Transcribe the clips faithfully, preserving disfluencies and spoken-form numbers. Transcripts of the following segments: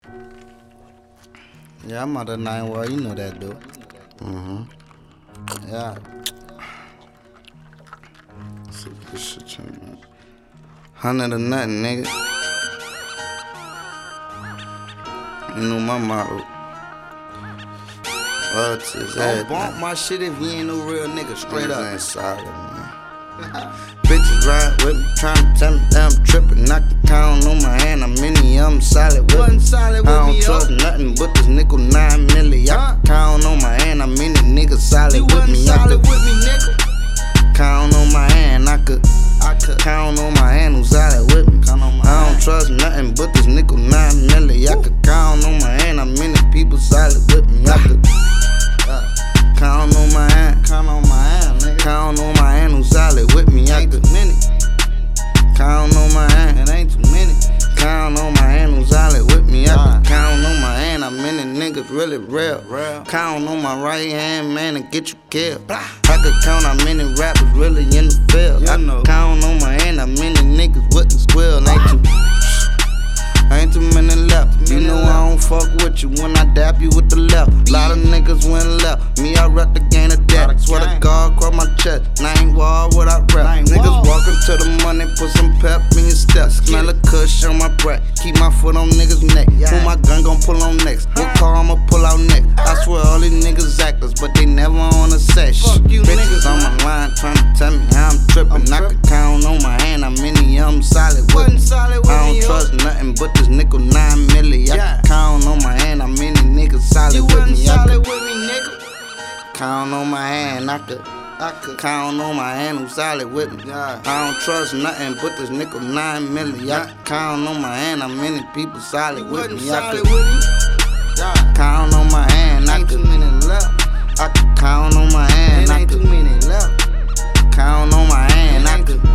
Yeah, I'm out of nine well, you know that dude. Mm-hmm. Yeah. Let's see if this shit change, man. Hundred or nothing, nigga. You know my motto. Love to his ass. Don't bump my shit if you ain't no real nigga. Straight up. Ain't solid, man. Bitches ride with me, tryna tell me that I'm trippin'. I can count on my hand, I'm many, I'm solid with me. I don't trust nothing but this nickel nine milli. I can count on my hand, I'm many niggas solid with me. I could count on my hand, I could count on my hand who's solid with me. I don't trust nothing but this nickel nine milli. I could count on my hand, I'm many people solid with me. I could count on my hand, count on my hand, nigga. Count on my hand who's solid with me. I could many. Count on my hand, it ain't too many. Count on my hand who's solid with me. I could count on my hand, how many niggas really real. Count on my right hand, man, and get you killed. I could count how many rappers really in the field. I could count on my hand, how many niggas wouldn't squeal. Ain't too Ain't too many left. You know I don't fuck with you when I dap you with the left. Lot of niggas went left. Me, I rep the game of that. Swear to God, across my chest. Now ain't wall what I rep. Niggas walking to the money, put some pep in your steps. Smell a kush on my breath. Keep my foot on niggas' neck. Who my gun gon' pull on next? What car I'ma pull out next? I swear all these niggas actors, but they never on a set. Bitches on my line tryna tell me how I'm trippin'. I could count on my hand, how many I'm solid with. I don't trust nothing but this nickel nine milli. I can count on my hand, how many niggas solid with me. I could count on my hand, I could, I could count on my hand who's solid with me. I don't trust nothing but this nickel nine milli. I can count on my hand, how many people solid with me. I could count on my hand, I could, I could count on my hand, I could count on my hand, I could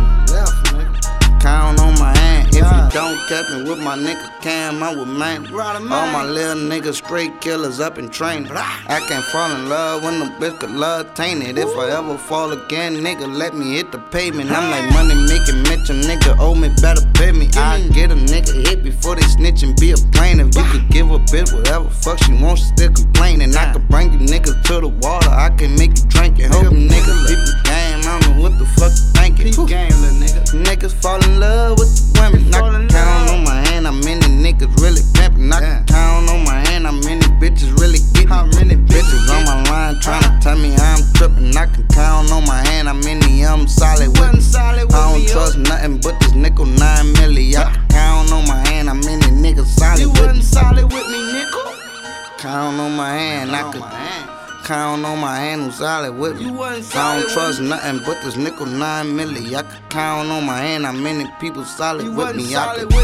count on my hand. If you don't catch me with my nigga Cam, I would man. All my little niggas straight killers up in training. I can't fall in love when the bitch could love tainted. If I ever fall again, nigga, let me hit the pavement. I'm like money making mention, nigga owe me, better pay me. I get a nigga hit before they snitch and be a plane. If you could give a bitch whatever fuck she wants, she still complaining. I could bring you niggas to the water, I can make you drink it. Hope you niggas peep the game, I don't know what the fuck you thinking. Niggas fall in love with the women. I can count on my hand, how many niggas really pimpin'. I can count on my hand, how many bitches really get me. How many bitches on my line tryna tell me how I'm trippin'. I can count on my hand, how many I'm solid with. I don't trust nothing but this nickel nine milli. I can count on my hand, how many niggas solid with me. Solid with me, nickel. Count on my hand, I could count on my hand who's solid with me. I don't trust nothing but this nickel nine milli. I could count on my hand, how many people solid with me. I could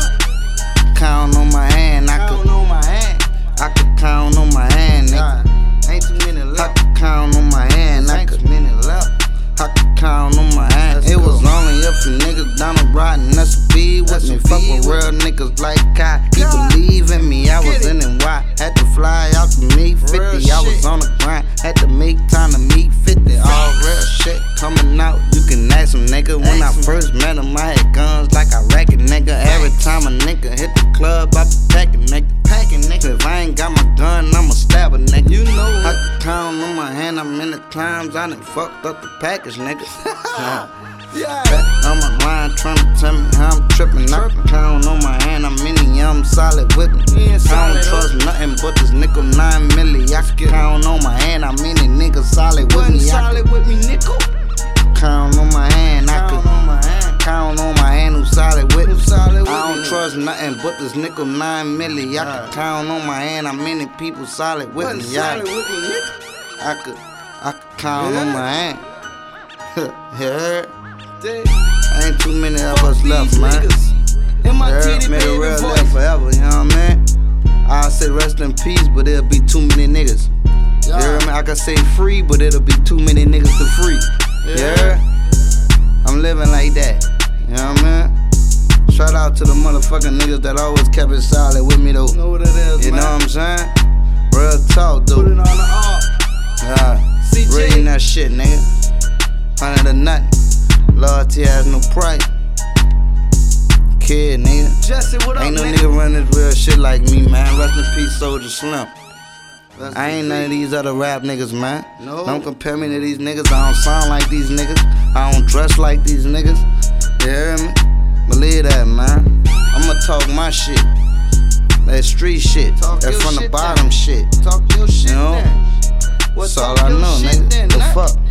count on my hand, I could I could count on my hand, nigga. Ain't too many left. I could count on my hand, I could I could count on my hand. It was only a few niggas down the ride and that's a be with me. Fuck with real niggas like Kai. He believe in me, I was in and why. Had to fly out to meet fifty. I was on the grind, had to make time to meet fifty. All real shit coming out, you can ask him, nigga. When I first met him, I had guns like I rack it, nigga. Every time a nigga hit the club, I be packing, nigga. Packing, nigga. If I ain't got my gun, I'ma stab a nigga. You know I can count on my hand how many times I done fucked up the package, nigga. Yeah. On my line tryna tell me how I'm trippin'. I can count on my hand how many I'm solid with me. I don't trust nothing but this nickel nine milli. I can count on my hand how many niggas solid with me. I can count on my hand, I could count on my hand who's solid with me. I don't trust nothing but this nickel nine milli. I can count on my hand how many people solid with me. I could I could count on my hand. Yeah. Ain't too many of us left, man. Yeah, made a real live forever, you know what I mean? I'll say rest in peace, but it'll be too many niggas. You hear me? I can say free, but it'll be too many niggas to free. Yeah? I'm living like that, you know what I mean? Shout out to the motherfucking niggas that always kept it solid with me though. Know what it is, you man. Know what I'm saying? Real talk, dude. Put it on the arm. Yeah, reading that shit, nigga. Hundred or nothing. Loyalty has no price. kid, nigga. Jesse, what up, Ain't no nigga? nigga run this real shit like me, man. Rest in peace, Soldier Slim. Rest I ain't in none of peace. these other rap niggas, man. No. Don't compare me to these niggas. I don't sound like these niggas. I don't dress like these niggas. You hear me? Believe that, man. I'ma talk my shit. That street shit. Talk That your from the shit bottom then. shit. Talk your shit You know? then. Well, That's all talk I your know, shit nigga. then, The nut. fuck?